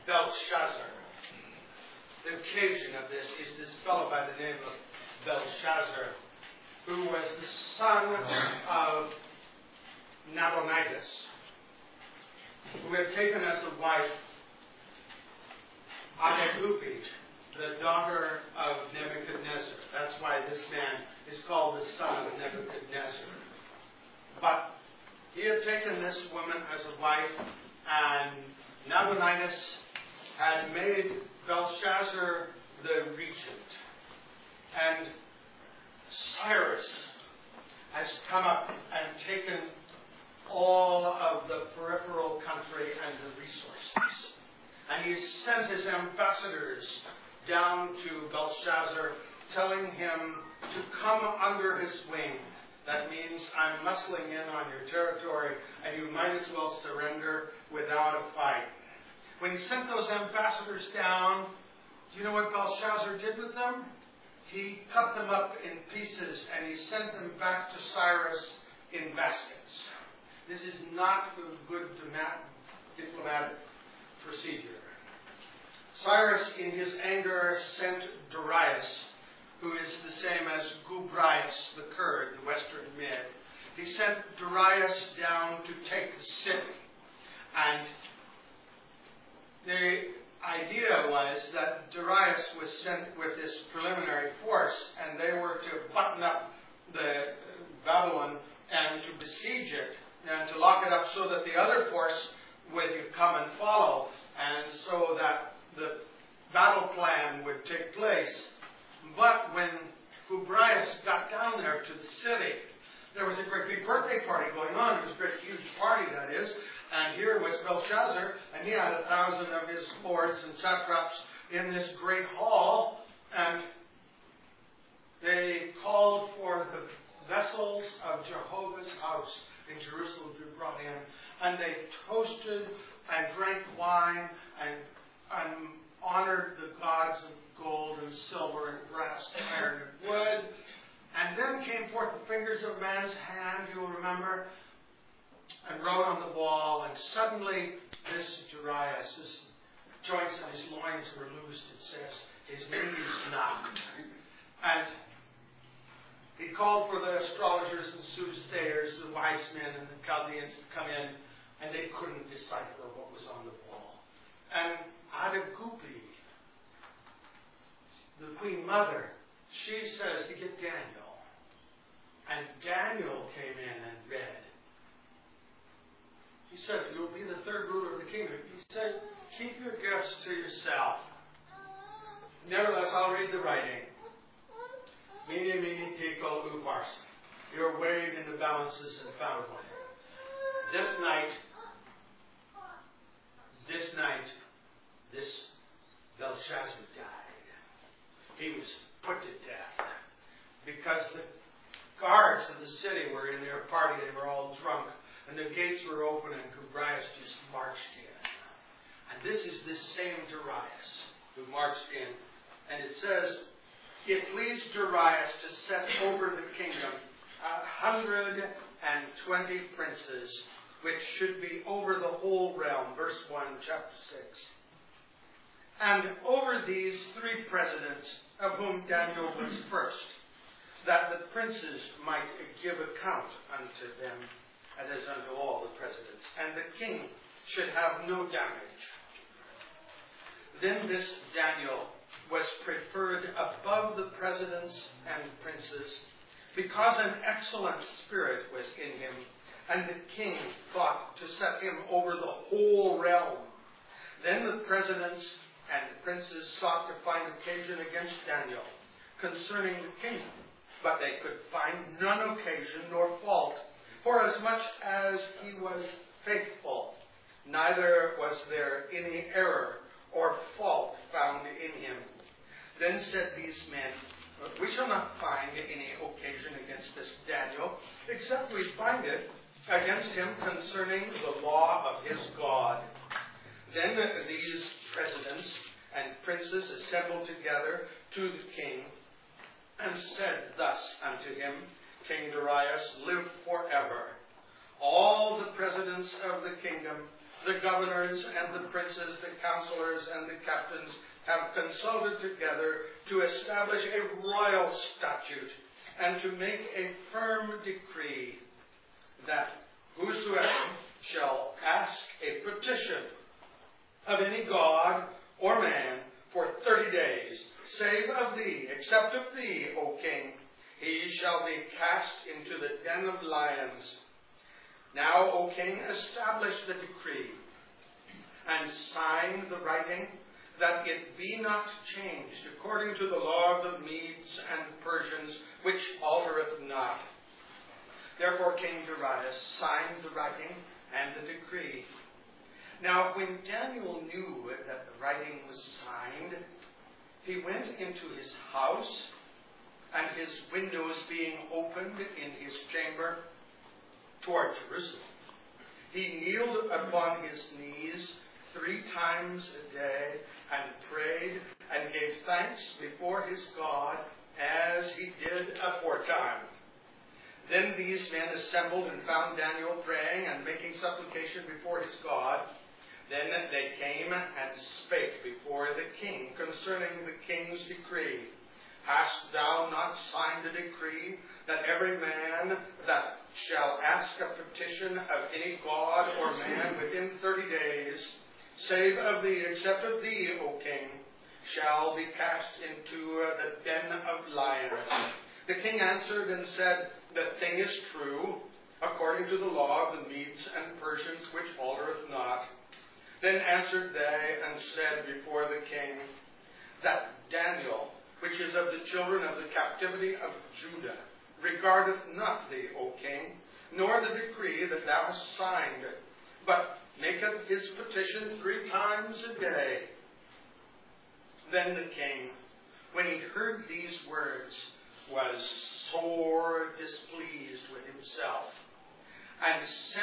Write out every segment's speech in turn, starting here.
Belshazzar. The occasion of this is this fellow by the name of Belshazzar, who was the son of Nabonidus, who had taken as a wife Adegupit, the daughter of Nebuchadnezzar. That's why this man is called the son of Nebuchadnezzar. But he had taken this woman as a wife, and Nabonidus had made Belshazzar the regent. And Cyrus has come up and taken all of the peripheral country and the resources. And he sent his ambassadors down to Belshazzar, telling him to come under his wing. That means I'm muscling in on your territory, and you might as well surrender without a fight. When he sent those ambassadors down, do you know what Belshazzar did with them? He cut them up in pieces, and he sent them back to Cyrus in baskets. This is not a good diplomatic procedure. Cyrus, in his anger, sent Darius, who is the same as Gobryas the Kurd, the Western Mid. He sent Darius down to take the city. And the idea was that Darius was sent with this preliminary force, and they were to button up the Babylon and to besiege it, and to lock it up so that the other force would come and follow, and so that the battle plan would take place. But when Gobryas got down there to the city, there was a great big birthday party going on. It was a great huge party, that is. And here was Belshazzar, and he had 1,000 of his lords and satraps in this great hall. And they called for the vessels of Jehovah's house in Jerusalem to be brought in. And they toasted and drank wine and honored the gods of gold and silver and brass and iron and wood. And then came forth the fingers of man's hand, you'll remember, and wrote on the wall. And suddenly this Darius, his joints and his loins were loosed, it says. His knees knocked. And he called for the astrologers and soothsayers, the wise men and the Chaldeans to come in, and they couldn't decipher what was on the wall. And Adegupit, the queen mother, she says to get Daniel. And Daniel came in and read. He said, you'll be the third ruler of the kingdom. He said, keep your gifts to yourself. Nevertheless, I'll read the writing. Mene, mene, tekel, upharsin. You're weighed in the balances and found one. This night, this Belshazzar died. He was put to death because the guards of the city were in their party. They were all drunk, and the gates were open, and Gobryas just marched in. And this is this same Darius who marched in. And it says, it pleased Darius to set over the kingdom 120 princes, which should be over the whole realm. Verse 1, chapter 6. And over these 3 presidents, of whom Daniel was first, that the princes might give account unto them, and as unto all the presidents, and the king should have no damage. Then this Daniel was preferred above the presidents and princes, because an excellent spirit was in him, and the king thought to set him over the whole realm. Then the presidents and the princes sought to find occasion against Daniel concerning the kingdom, but they could find none occasion nor fault, for as much as he was faithful, neither was there any error or fault found in him. Then said these men, we shall not find any occasion against this Daniel, except we find it against him concerning the law of his God. Then these presidents and princes assembled together to the king, and said thus unto him, King Darius, live forever. All the presidents of the kingdom the governors and the princes, the counselors and the captains have consulted together to establish a royal statute and to make a firm decree that whosoever shall ask a petition of any god or man for 30 days, save of thee, except of thee, O king, he shall be cast into the den of lions. Now, O king, establish the decree and sign the writing, that it be not changed according to the law of the Medes and Persians, which altereth not. Therefore King Darius signed the writing and the decree. Now when Daniel knew that the writing was signed, he went into his house, and his windows being opened in his chamber toward Jerusalem, he kneeled upon his knees 3 times a day and prayed and gave thanks before his God as he did aforetime. Then these men assembled and found Daniel praying and making supplication before his God. Then they came and spake before the king concerning the king's decree. Hast thou not signed a decree that every man that shall ask a petition of any god or man within 30 days, save of thee, except of thee, O king, shall be cast into the den of lions? The king answered and said, The thing is true, according to the law of the Medes and Persians, which altereth not. Then answered they and said before the king, that Daniel, which is of the children of the captivity of Judah, regardeth not thee, O king, nor the decree that thou hast signed, but maketh his petition 3 times a day. Then the king, when he heard these words, was sore displeased with himself, and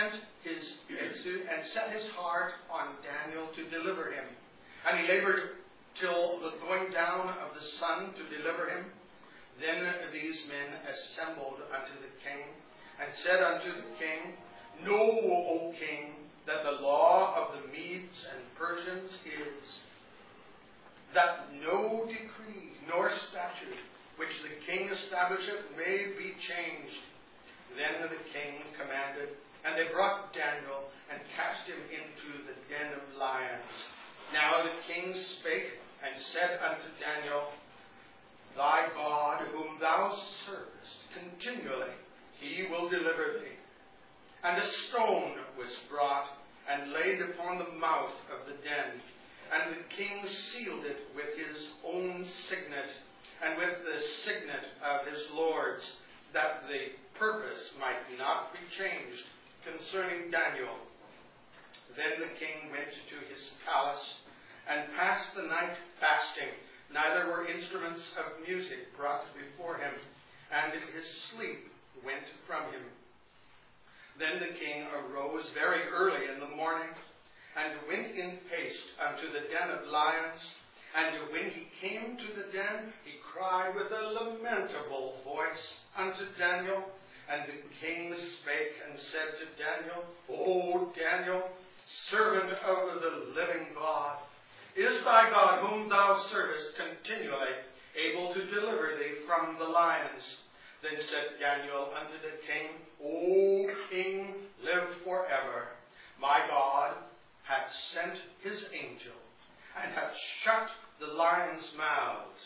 set his heart on Daniel to deliver him. And he labored till the going down of the sun to deliver him. Then these men assembled unto the king, and said unto the king, Know, O king, that the law of the Medes and Persians is, that no decree nor statute which the king establisheth may be changed. Then the king commanded, and they brought Daniel and cast him into the den of lions. Now the king spake and said unto Daniel, Thy God, whom thou servest continually, he will deliver thee. And a stone was brought and laid upon the mouth of the den, and the king sealed it with his own signet, and with the signet of his lords, that the purpose might not be changed concerning Daniel. Then the king went to his palace, and passed the night fasting. Neither were instruments of music brought before him, and his sleep went from him. Then the king arose very early in the morning, and went in haste unto the den of lions. And when he came to the den, he cried with a lamentable voice unto Daniel. And the king spake and said to Daniel, O Daniel, servant of the living God, is thy God, whom thou servest continually, able to deliver thee from the lions? Then said Daniel unto the king, O king, live forever. My God hath sent his angel, and hath shut the lions' mouths,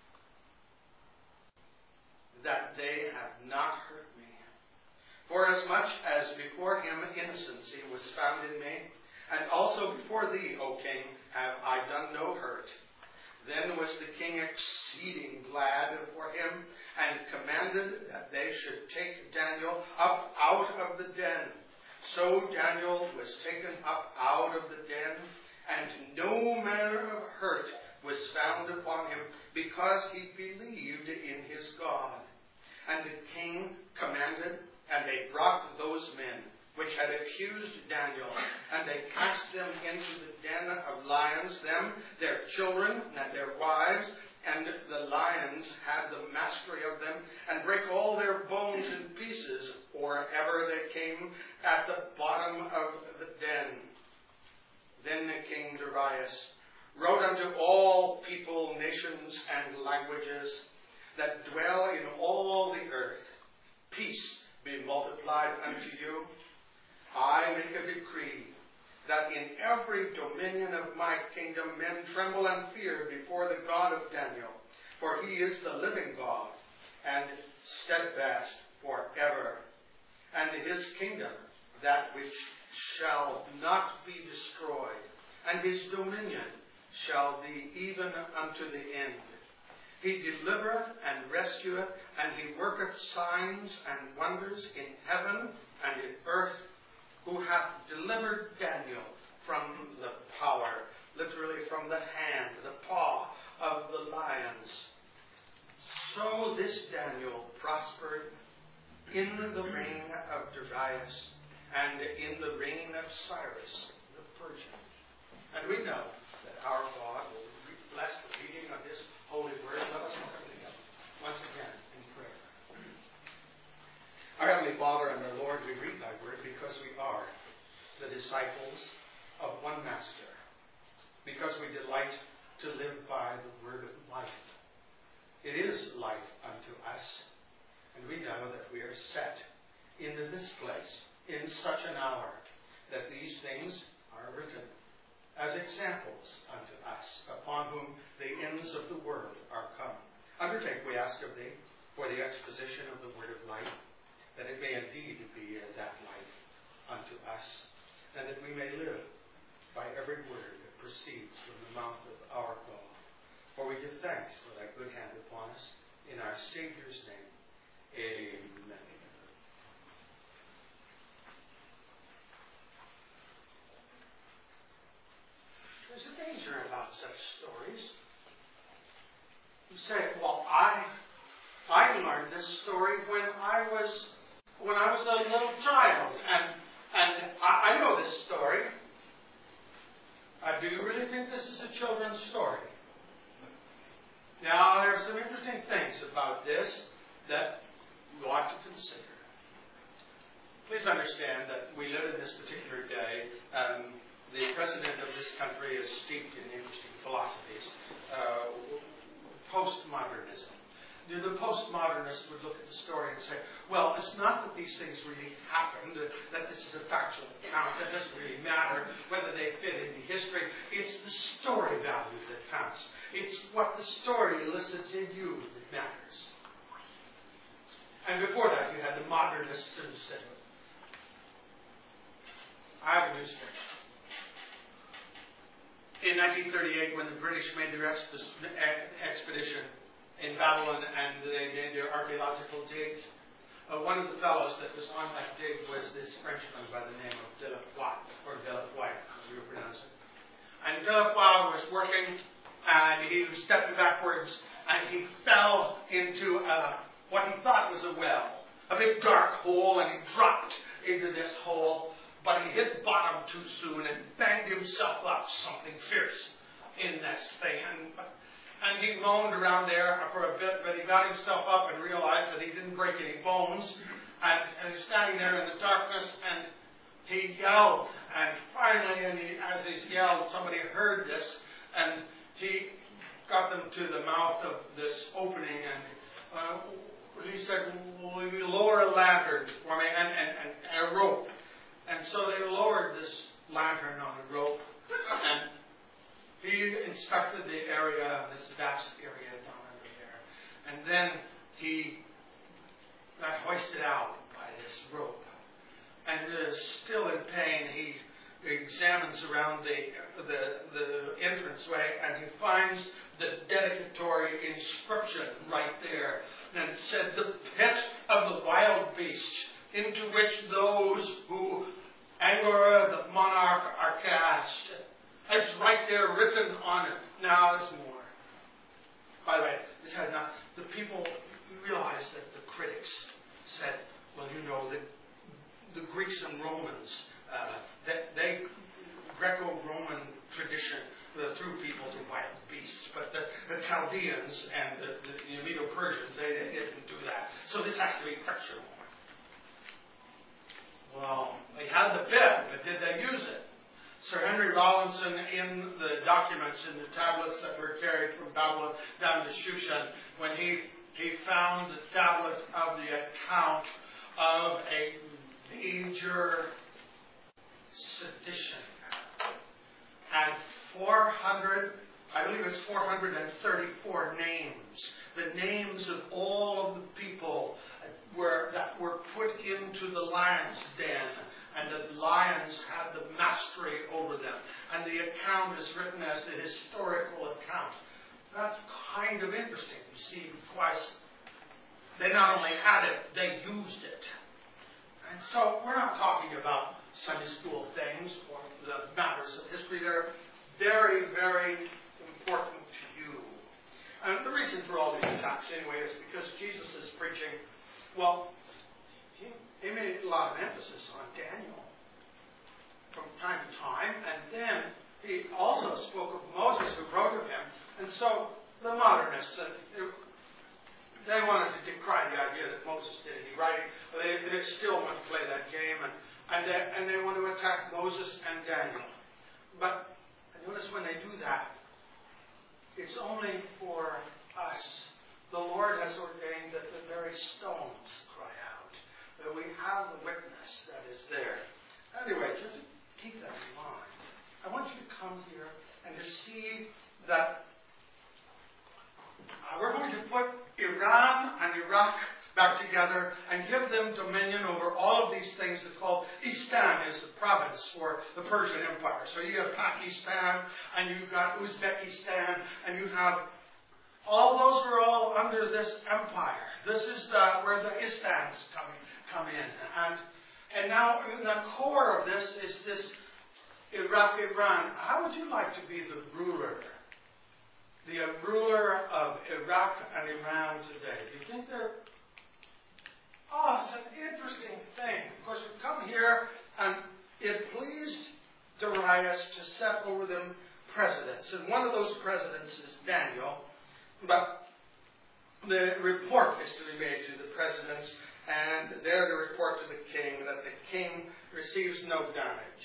that they have not hurt me. Forasmuch as before him innocency was found in me, and also before thee, O king, have I done no hurt. Then was the king exceeding glad for him, and commanded that they should take Daniel up out of the den. So Daniel was taken up out of the den, and no manner of hurt was found upon him, because he believed in his God. And the king commanded, and they brought those men which had accused Daniel, and they cast them into the den of lions, them, their children, and their wives, and the lions had the mastery of them, and brake all their bones in pieces, or ever they came at the bottom of the den. Then King Darius wrote unto all people, nations, and languages that dwell in all the earth, peace be multiplied unto you. I make a decree that in every dominion of my kingdom men tremble and fear before the God of Daniel, for he is the living God and steadfast forever. And his kingdom, that which shall not be destroyed, and his dominion shall be even unto the end. He delivereth and rescueth, and he worketh signs and wonders in heaven and in earth, who hath delivered Daniel from the power, literally from the hand, the paw of the lions. So this Daniel prospered in the reign of Darius and in the reign of Cyrus the Persian. And we know that our God will bless the reading of this holy word. Let us come together once again in prayer. Our Heavenly Father and our Lord, we read thy word because we are the disciples of one Master, because we delight to live by the word of life. It is life unto us, and we know that we are set into this place in such an hour that these things are written as examples unto us, upon whom the ends of the world are come. Undertake, we ask of thee, for the exposition of the word of life, that it may indeed be that life unto us, and that we may live by every word that proceeds from the mouth of our God. For we give thanks for thy good hand upon us, in our Savior's name. Amen. There's a danger about such stories. You say, well, I learned this story when I was a little child, and I know this story. Do you really think this is a children's story? Now, there are some interesting things about this that you ought to consider. Please understand that we live in this particular day. The president of this country is steeped in interesting philosophies. Postmodernism. The postmodernists would look at the story and say, well, it's not that these things really happened, that this is a factual account, that doesn't really matter whether they fit into history. It's the story value that counts. It's what the story elicits in you that matters. And before that, you had the modernists who said, I have a news for you. In 1938, when the British made their expedition in Babylon and they made their archaeological digs, one of the fellows that was on that dig was this Frenchman by the name of Delacroix, or Delacroix, as you pronounce it. And Delacroix was working, and he stepped backwards, and he fell into what he thought was a well, a big dark hole, and he dropped into this hole. But he hit bottom too soon and banged himself up something fierce in this thing. And he moaned around there for a bit, but he got himself up and realized that he didn't break any bones. And he was standing there in the darkness, and he yelled. And finally, as he yelled, somebody heard this, and he got them to the mouth of this opening, and he said, will you lower a lantern for me and a rope? And so they lowered this lantern on a rope, and he inspected the area, this vast area down under there. And then he got hoisted out by this rope. And still in pain, he examines around the entranceway, and he finds the dedicatory inscription right there. And it said, the pit of the wild beast, into which those who anger the monarch are cast. It's right there written on it. Now there's more. By the way, this has not. The people realized that the critics said, well, you know, that the Greeks and Romans, that they Greco-Roman tradition threw people to wild beasts, but the Chaldeans and the Medo-Persians, they didn't do that. So this has to be fictional. Well, they had the pit, but did they use it? Sir Henry Rawlinson, in the documents, in the tablets that were carried from Babylon down to Shushan, when he found the tablet of the account of a major sedition, and 434 names, the names of all of the people that were put into the lion's den, and the lions had the mastery over them. And the account is written as the historical account. That's kind of interesting, you see, because they not only had it, they used it. And so we're not talking about Sunday school things or the matters of history. They're very, very important to you. And the reason for all these attacks, anyway, is because Jesus is preaching. Well, he made a lot of emphasis on Daniel from time to time, and then he also spoke of Moses, who wrote of him. And so the modernists, they wanted to decry the idea that Moses did any writing. They still want to play that game, and they want to attack Moses and Daniel. But notice when they do that, it's only for us. The Lord has ordained that the very stones cry out, that we have the witness that is there. Anyway, just keep that in mind. I want you to come here and to see that we're going to put Iran and Iraq back together and give them dominion over all of these things. It's called Istan, is the province for the Persian Empire. So you have Pakistan, and you've got Uzbekistan, and you have all those are all under this empire. This is where the Istans come in. And now in the core of this is this Iraq-Iran. How would you like to be the ruler? The ruler of Iraq and Iran today. Do you think they're... Oh, it's an interesting thing. Of course, you come here, and it pleased Darius to set over them presidents. And one of those presidents is Daniel. But the report is to be made to the presidents, and they're to report to the king that the king receives no damage.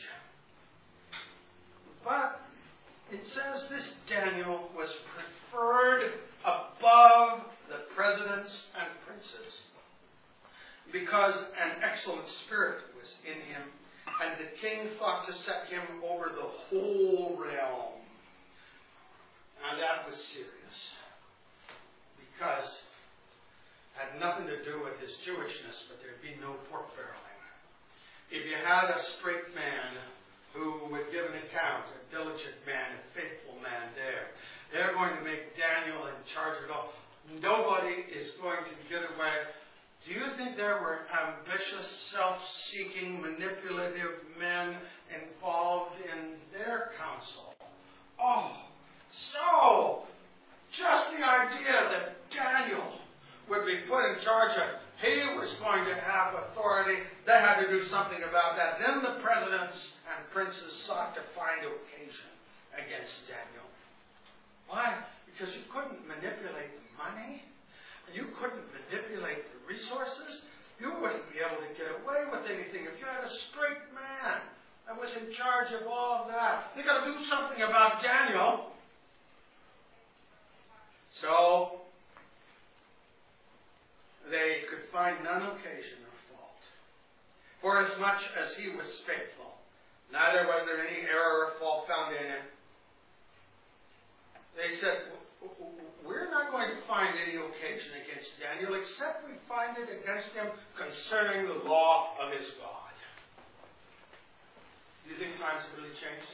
But it says this Daniel was preferred above the presidents and princes because an excellent spirit was in him, and the king thought to set him over the whole realm. And that was serious, because it had nothing to do with his Jewishness, but there'd be no pork barreling. If you had a straight man who would give an account, a diligent man, a faithful man there, they're going to make Daniel in charge of it all. Nobody is going to get away. Do you think there were ambitious, self-seeking, manipulative men involved in their council? Oh, so just the idea that Daniel would be put in charge of, he was going to have authority, they had to do something about that. Then the presidents and princes sought to find occasion against Daniel. Why? Because you couldn't manipulate the money. You couldn't manipulate the resources. You wouldn't be able to get away with anything if you had a straight man that was in charge of all of that. They've got to do something about Daniel. So they could find none occasion of fault, for as much as he was faithful, neither was there any error or fault found in him. They said, we're not going to find any occasion against Daniel, except we find it against him concerning the law of his God. Do you think times have really changed?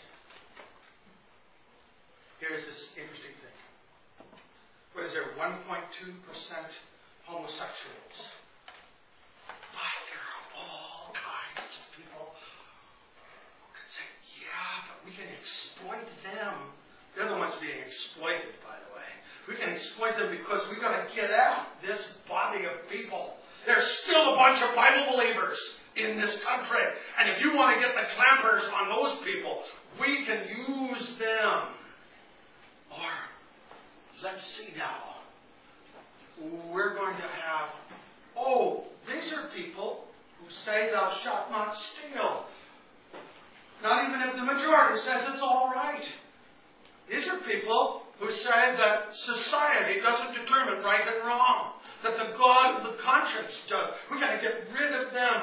Here's this interesting thing. What is there, 1.2% homosexuals? But there are all kinds of people who can say, yeah, but we can exploit them. They're the ones being exploited, by the way. We can exploit them because we've got to get at this body of people. There's still a bunch of Bible believers in this country. And if you want to get the clampers on those people, we can use them. Or, let's see now. We're going to have, these are people who say thou shalt not steal. Not even of the majority says it's all right. These are people who say that society doesn't determine right and wrong, that the God of the conscience does. We've got to get rid of them.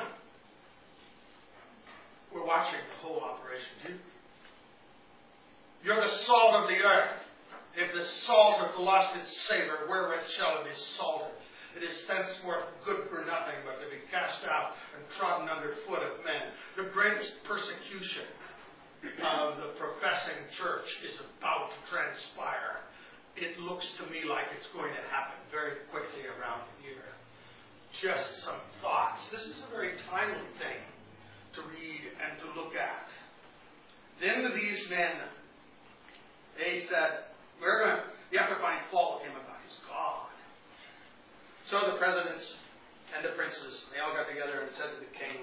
We're watching the whole operation, too. You're the salt of the earth. If the salt hath lost its savour, wherewith shall it be salted? It is thenceforth good for nothing but to be cast out and trodden under foot of men. The greatest persecution of the professing church is about to transpire. It looks to me like it's going to happen very quickly around here. Just some thoughts. This is a very timely thing to read and to look at. Then these men, they said, you have to find fault with him about his God. So the presidents and the princes, they all got together and said to the king,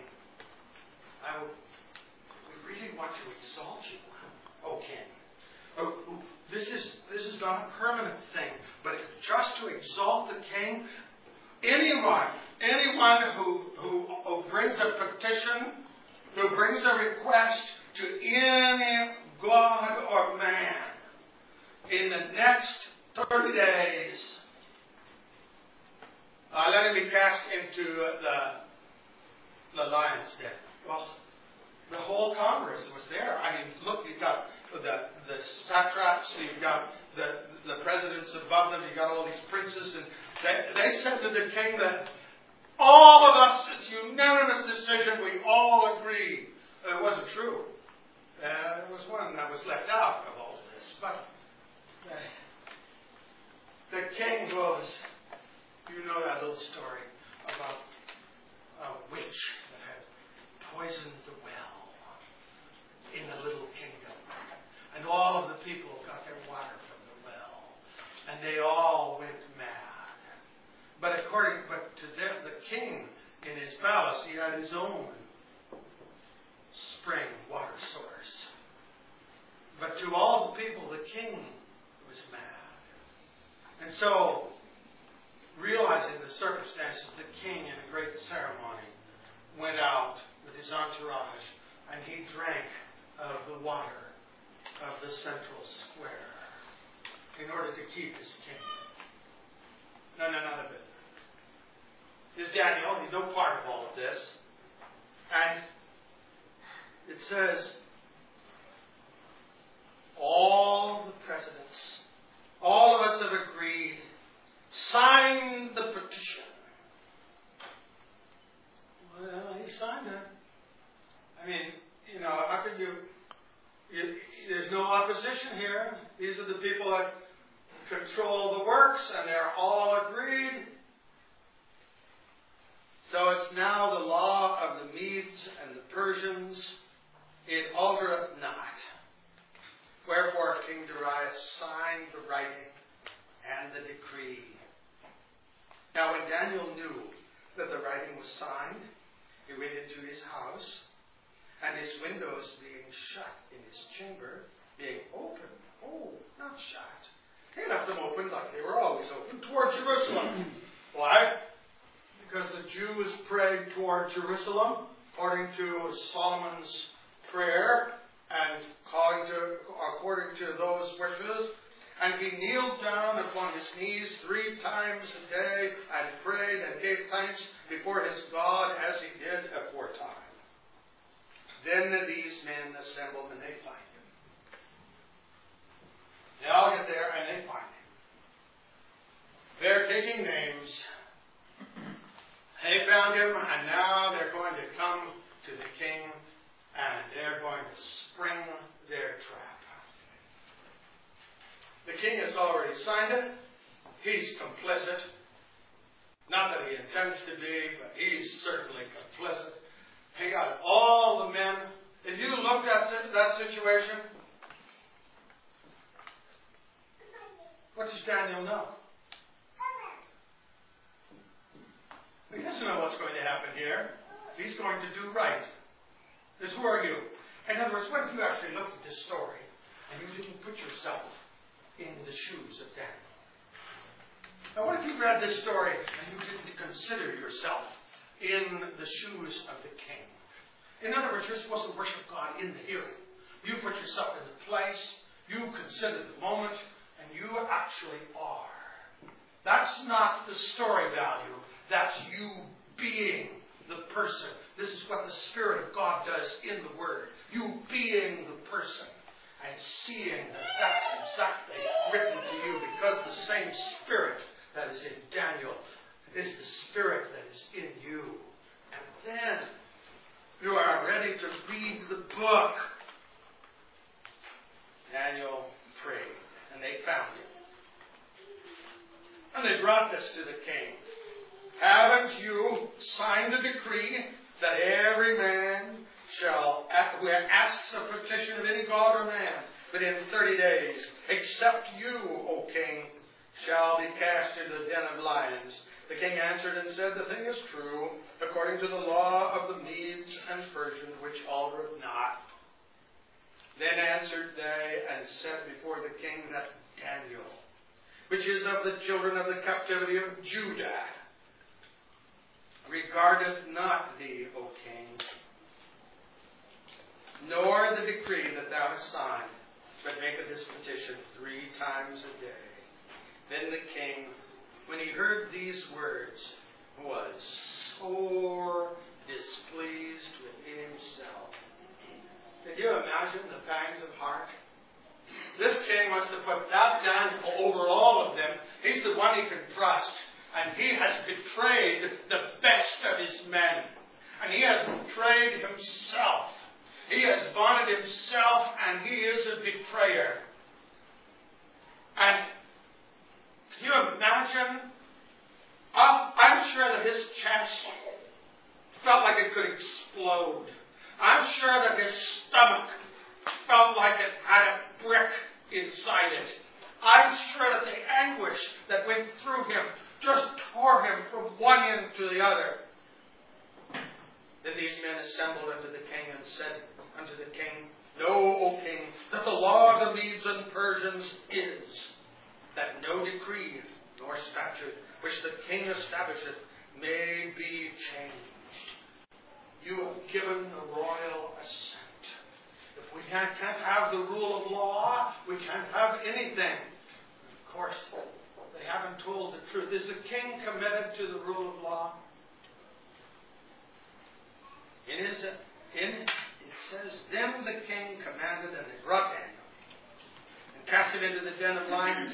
we really want to exalt you, O king. This is not a permanent thing, but just to exalt the king. Anyone who brings a petition, who brings a request to any God or man in the next 30 days, let him be cast into the lion's den. Well, the whole Congress was there. I mean, look, you've got the satraps, you've got the presidents above them, you've got all these princes, and they said to the king that all of us, it's unanimous decision, we all agree. It wasn't true. There was one that was left out of all this, but the king goes, you know that little story about a witch that had poisoned the well in a little kingdom. And all of the people got their water from the well. And they all went mad. But to them, the king in his palace, he had his own spring water source. But to all the people, the king was mad. And so, realizing the circumstances, the king, in a great ceremony, went out with his entourage, and he drank of the water of the central square in order to keep his kingdom. No, none of it. Here's Daniel. He's no part of all of this. And it says, all the presidents, all of us have agreed, signed the petition. Well, he signed it. I mean, how could you there's no opposition here. These are the people that control the works, and they're all agreed. So it's now the law of the Medes and the Persians. It altereth not. Wherefore King Darius signed the writing and the decree. Now when Daniel knew that the writing was signed, he went into his house, and his windows being shut in his chamber, being open, not shut. He left them open like they were always open, toward Jerusalem. Why? Because the Jews prayed toward Jerusalem, according to Solomon's prayer, and according to those wishes. And he kneeled down upon his knees 3 times a day, and prayed and gave thanks before his God, as he did aforetime. Then these men assembled, and they find him. They all get there, and they find him. They're taking names. They found him, and now they're going to come to the king, and they're going to spring their trap. The king has already signed it. He's complicit. Not that he intends to be, but he's certainly complicit. He got all the men. If you looked at that situation, what does Daniel know? He doesn't know what's going to happen here. He's going to do right. Who are you? In other words, what if you actually looked at this story and you didn't put yourself in the shoes of Daniel? Now, what if you read this story and you didn't consider yourself in the shoes of the king? In other words, you're supposed to worship God in the hearing. You put yourself into place. You consider the moment. And you actually are. That's not the story value. That's you being the person. This is what the Spirit of God does in the Word. You being the person. And seeing that that's exactly written to you, because the same Spirit that is in Daniel is the Spirit that is in you. And then you are ready to read the book. Daniel prayed, and they found it. And they brought this to the king. Haven't you signed a decree that every man shall, who asks a petition of any god or man, within 30 days, except you, O king, shall be cast into the den of lions? The king answered and said, the thing is true, according to the law of the Medes and Persians, which altereth not. Then answered they and said before the king that Daniel, which is of the children of the captivity of Judah, regardeth not thee, O king, nor the decree that thou hast signed, but maketh his petition 3 times a day. Then the king, when he heard these words, was sore displeased within himself. Can you imagine the pangs of heart? This king wants to put that Daniel over all of them. He's the one he can trust. And he has betrayed the best of his men. And he has betrayed himself. He has vaunted himself, and he is a betrayer. And can you imagine? I'm sure that his chest felt like it could explode. I'm sure that his stomach felt like it had a brick inside it. I'm sure that the anguish that went through him just tore him from one end to the other. Then these men assembled unto the king and said unto the king, Know, O king, that the law of the Medes and Persians is that no decree nor statute which the king establisheth may be changed. You have given the royal assent. If we can't have the rule of law, we can't have anything. Of course, they haven't told the truth. Is the king committed to the rule of law? It says, Then the king commanded, and they brought Daniel, and cast him into the den of lions.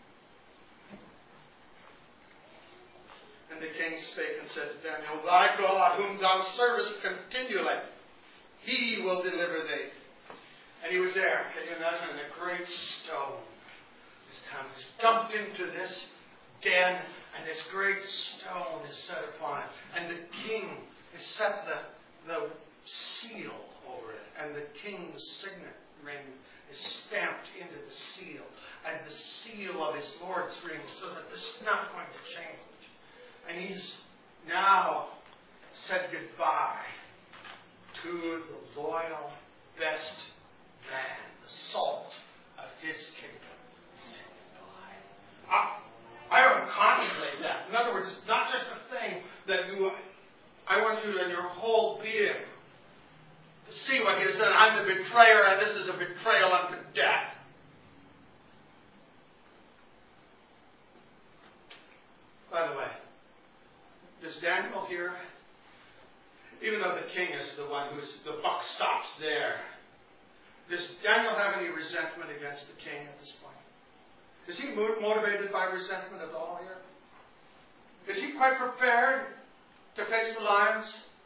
And the king spake and said to Daniel, Thy God, whom thou servest continually, he will deliver thee. And he was there. Can you imagine? And a great stone was dumped into this den, and this great stone is set upon it. And the king has set the seal over it, and the king's signet ring is stamped into the seal, and the seal of his Lord's ring, so that this is not going to change. And he's now said goodbye to the loyal, best man, the salt of his kingdom. I would contemplate that. In other words, it's not just a thing that I want you in your whole being to see what he has said. I'm the betrayer, and this is a betrayal unto death. By the way, does Daniel hear? Even though the king is the one the buck stops there, does Daniel have any resentment against the king at this point? Is he motivated by resentment at all here? Is he quite prepared to face the lions?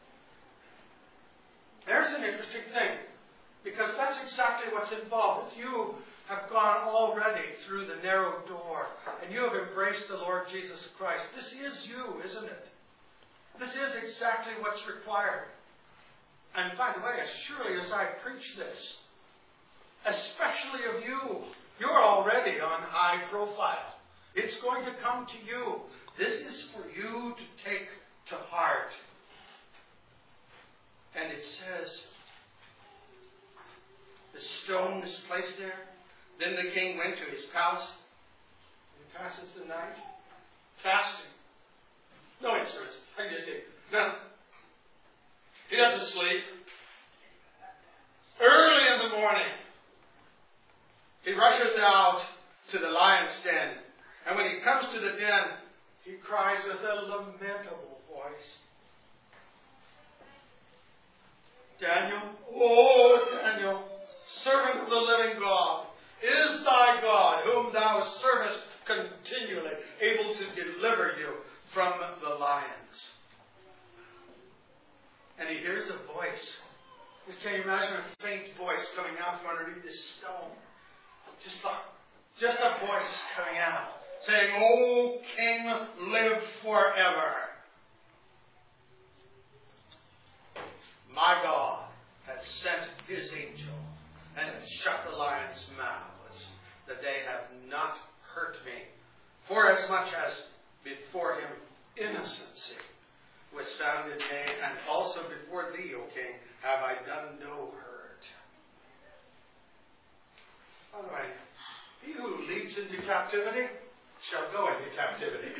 There's an interesting thing, because that's exactly what's involved. If you have gone already through the narrow door, and you have embraced the Lord Jesus Christ, this is you, isn't it? This is exactly what's required. And by the way, as surely as I preach this, especially of you, you're already on high profile. It's going to come to you. This is for you to take to heart. And it says, the stone is placed there. Then the king went to his palace. He passes the night fasting. No instruments. I can just say, no. He doesn't sleep. Early in the morning, running. He rushes out to the lion's den. And when he comes to the den, he cries with a lamentable voice. Daniel, O Daniel, servant of the living God, is thy God, whom thou servest continually, able to deliver you from the lions? And he hears a voice. Just can you imagine a faint voice coming out from underneath this stone? Just a voice coming out, saying, O King, live forever. My God has sent his angel and has shut the lions' mouths, that they have not hurt me. Forasmuch as before him innocency was found in me, and also before thee, O King, have I done no hurt. By the way, he who leads into captivity shall go into captivity.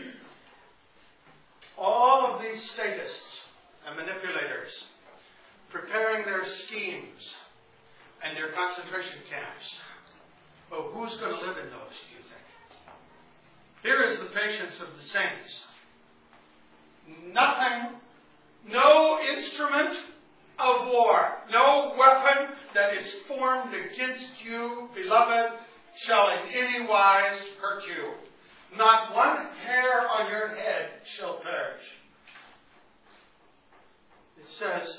All of these statists and manipulators preparing their schemes and their concentration camps. Well, who's going to live in those, do you think? Here is the patience of the saints. Nothing, no instrument of war, no weapon that is formed against you, beloved, shall in any wise hurt you. Not one hair on your head shall perish. It says,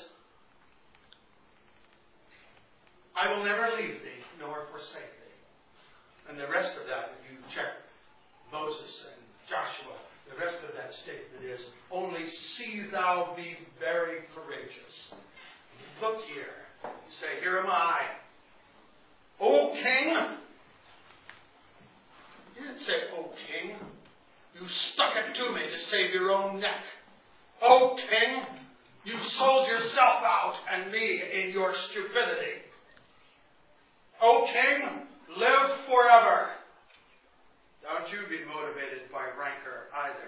I will never leave thee, nor forsake thee. And the rest of that, if you check Moses and Joshua, the rest of that statement is, only see thou be very courageous. Look here. You say, here am I. O King. You didn't say, O King. You stuck it to me to save your own neck. O King, you sold yourself out and me in your stupidity. O King, live forever. Don't you be motivated by rancor either.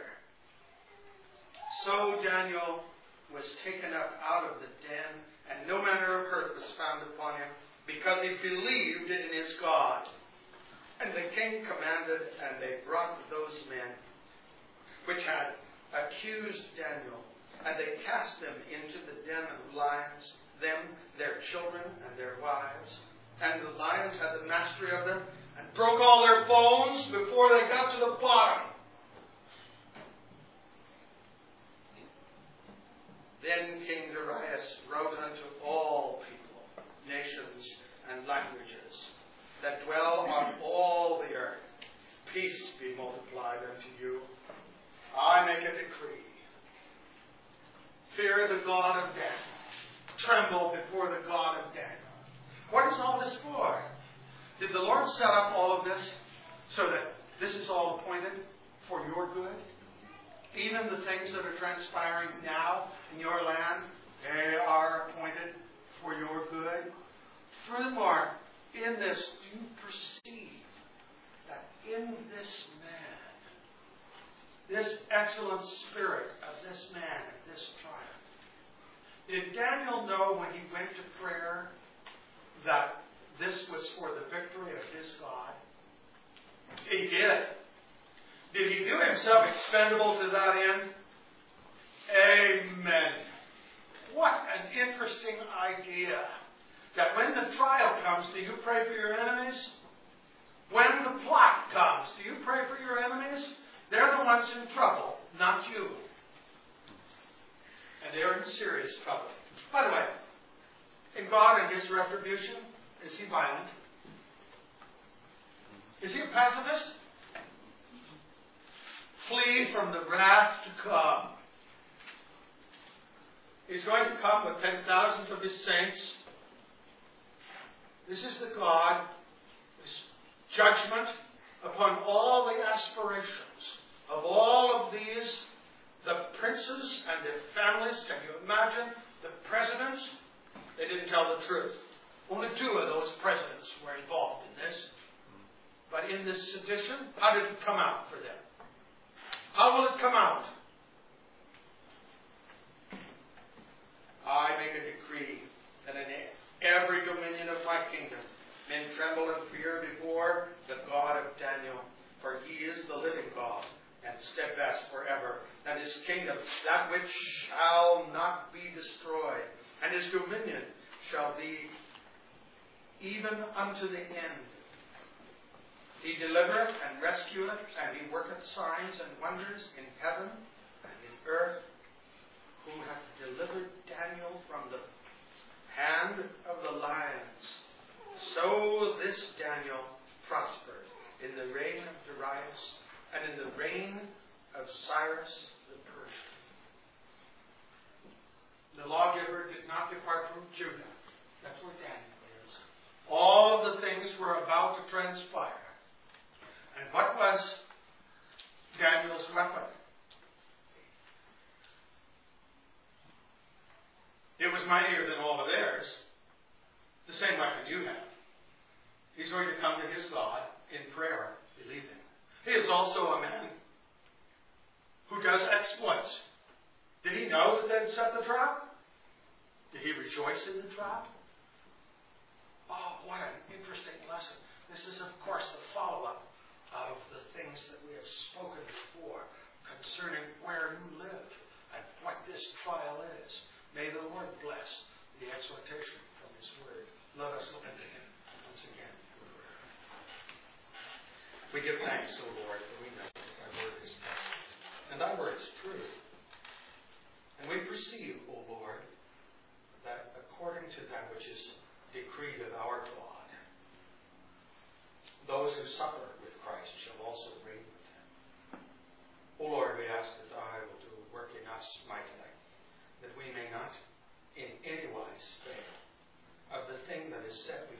So Daniel was taken up out of the den, and no manner of hurt was found upon him, because he believed in his God. And the king commanded, and they brought those men which had accused Daniel, and they cast them into the den of lions, them, their children, and their wives. And the lions had the mastery of them, and broke all their bones before they got to the bottom. Then King Darius wrote unto all people, nations, and languages that dwell on all the earth, peace be multiplied unto you. I make a decree. Fear the God of death. Tremble before the God of Daniel. What is all this for? Did the Lord set up all of this so that this is all appointed for your good? Even the things that are transpiring now in your land, they are appointed for your good. Furthermore, in this, do you perceive that in this man, this excellent spirit of this man at this triumph, did Daniel know when he went to prayer that this was for the victory of his God? He did. Did he do himself expendable to that end? Amen. What an interesting idea. That when the trial comes, do you pray for your enemies? When the plot comes, do you pray for your enemies? They're the ones in trouble, not you. And they're in serious trouble. By the way, in God and his retribution, is he violent? Is he a pacifist? Flee from the wrath to come. He's going to come with 10,000 of his saints. This is the God, his judgment upon all the aspirations of all of these, the princes and their families. Can you imagine the presidents? They didn't tell the truth. Only 2 of those presidents were involved in this. But in this sedition, how did it come out for them? How will it come out? I make a decree that in every dominion of my kingdom Men tremble and fear before the God of Daniel, for he is the living God, and steadfast forever. And his kingdom, that which shall not be destroyed, and his dominion shall be even unto the end. He delivereth and rescueth, and he worketh signs and wonders in heaven and in earth, who hath delivered Daniel from the hand of the lions. So this Daniel prospered in the reign of Darius and in the reign of Cyrus the Persian. The lawgiver did not depart from Judah. That's where Daniel is. All of the things were about to transpire. And what was Daniel's weapon? It was mightier than all of theirs. The same weapon you have. He's going to come to his God in prayer, believing. He is also a man who does exploits. Did he know that they'd set the trap? Did he rejoice in the trap? Oh, what an interesting lesson. This is, of course, the follow-up of the things that we have spoken before concerning where you live and what this trial is. May the Lord bless the exhortation from his word. Let us look into him once again for prayer. We give thanks, O Lord, for we know that thy word is true, and thy word is true. And we perceive, O Lord, that according to that which is decreed of our God, those who suffer with Christ shall also reign with him. O Lord, we ask that thou wilt do work in us mightily, that we may not in any wise fail of the thing that is set